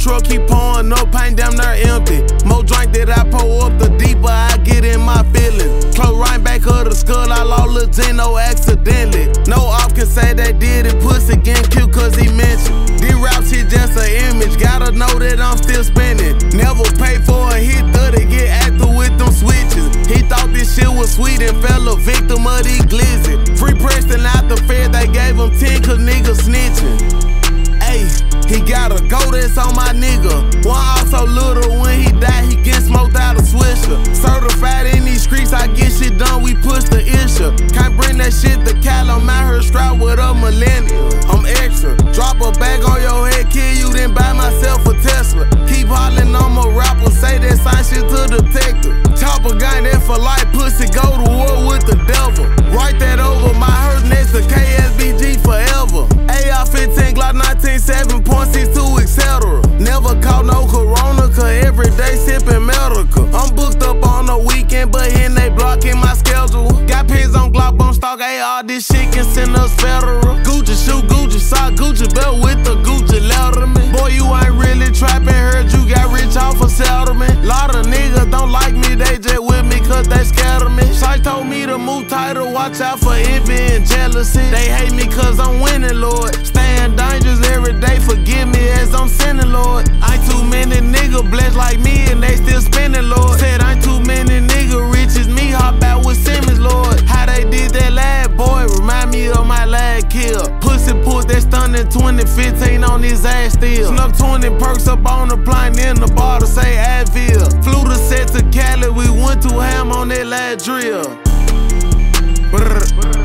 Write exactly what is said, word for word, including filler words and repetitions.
truck keep pouring up, paint damn near empty. More drink that I pour up, the deeper I get in my feelings. Close right back of the skull, I lost Lil Gino accidentally. No op can say they did it, pussy getting cute cause he mentioned. These raps shit just an image, gotta know that I'm still spinning. Never pay for a hit, thirty get active with them switches. He thought this shit was sweet and fell a victim of these glizzy. Free Preston out the fair, they gave him ten cause niggas snitching. Ayy, he gotta go, that's on my nigga. One off so little, when he die, he get smoked out of Swisher. Certified in these streets, I get shit done, we push the issue. Can't bring that shit to Cal, I'm out here strapped with a millennial. I'm extra, drop a bag on your head, kill you, then buy myself a Tesla. Keep hollering, I'm a rapper, say that sign shit to detective. Chopper gang that for life, pussy, go to war with the devil. Write that over my hurt next to K S B G forever. A R fifteen, Glock nineteen, seven point six two, et cetera. Never caught no corona, cause every day sippin' medical. I'm booked up on the weekend, but here they blocking my schedule. Got pins on Glock, bone stock, A R, this shit can send us federal. Gucci shoe, Gucci sock, Gucci belt with the Gucci letterman. Boy, you ain't really trappin', heard you got rich off a settlement. Lot of niggas don't like me, they just with me cause they scared of me. Shike told me to move tighter, watch out for envy and jealousy. They hate me cause I'm winning, Lord. Staying dangerous every day, forgive me as I'm sinning, Lord. Ain't too many niggas blessed like me and they still spinning, Lord. Said ain't too many niggas rich as me, hop out with Simmons, Lord. How they did that lad, boy, remind me of my lad kill. Pussy pulled that stunt in twenty fifteen on his ass still. Snuck twenty perks up on the plane in the bar to say Advil. Flew the set to Cali, we went to ham on that lad drill. Brr.